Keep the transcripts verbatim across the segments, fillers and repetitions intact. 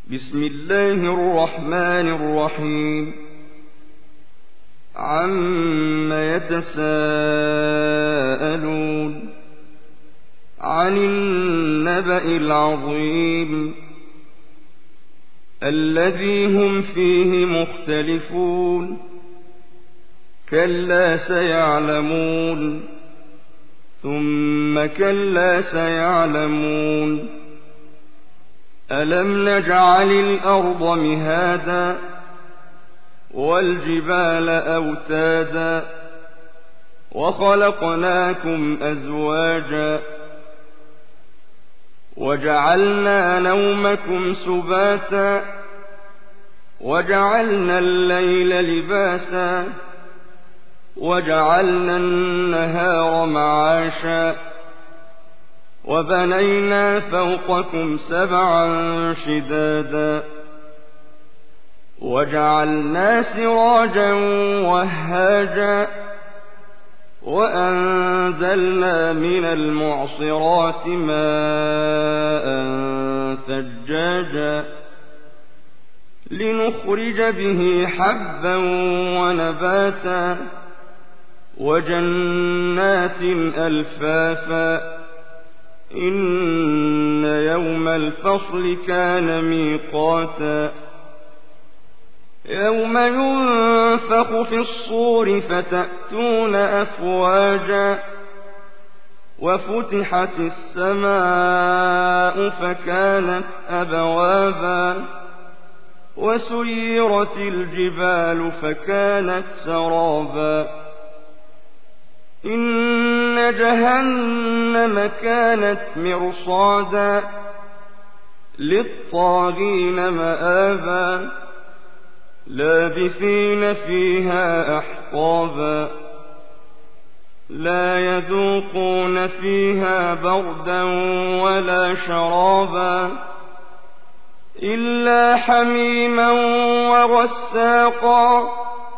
بسم الله الرحمن الرحيم عم يتساءلون عن النبأ العظيم الذي هم فيه مختلفون كلا سيعلمون ثم كلا سيعلمون ألم نجعل الأرض مهادا والجبال أوتادا وخلقناكم أزواجا وجعلنا نومكم سباتا وجعلنا الليل لباسا وجعلنا النهار معاشا وبنينا فوقكم سبعا شدادا وجعلنا سراجا وهاجا وأنزلنا من المعصرات ماء ثجاجا لنخرج به حبا ونباتا وجنات ألفافا إن يوم الفصل كان ميقاتا يوم ينفخ في الصور فتأتون أفواجا وفتحت السماء فكانت أبوابا وسيرت الجبال فكانت سرابا إن جهنم كانت مرصادا للطاغين مآبا لابثين فيها أحقابا لا يذوقون فيها بردا ولا شرابا إلا حميما وغساقا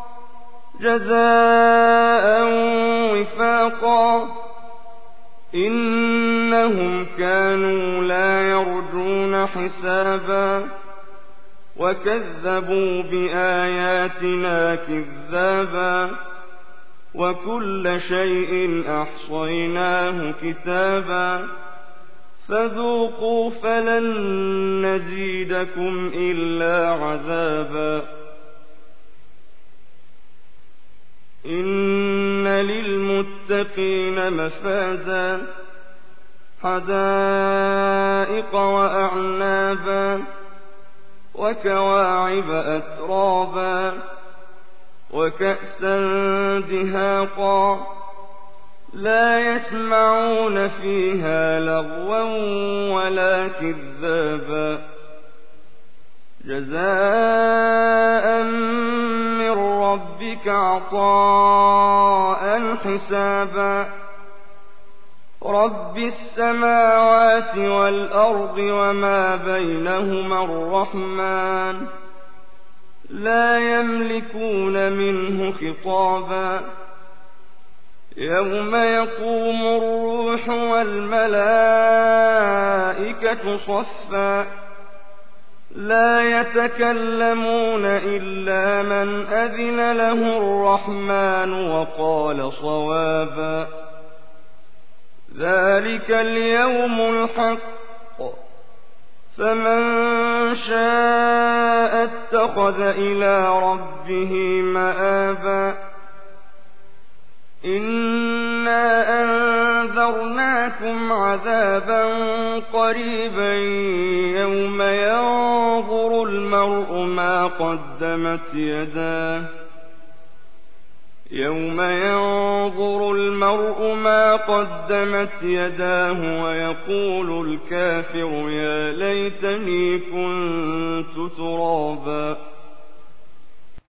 جزاء وفاقا إنهم كانوا لا يرجون حسابا وكذبوا بآياتنا كذابا وكل شيء أحصيناه كتابا فذوقوا فلن نزيدكم إلا عذابا إن للمتقين مفازا حدائق وأعنابا وكواعب أترابا وكأسا دهاقا لا يسمعون فيها لغوا ولا كذابا جزاء من ربك عطاء حسابا رب السماوات والأرض وما بينهما الرحمن لا يملكون منه خطابا يوم يقوم الروح والملائكة صفا لا يتكلمون إلا من أذن له الرحمن وقال صوابا ذلك اليوم الحق فمن شاء اتخذ إلى ربه مآبا إنا أنذرناكم عذابا قريبا يوم ينظر المرء ما قدمت يداه يوم ينظر المرء ما قدمت يداه ويقول الكافر يا ليتني كنت ترابا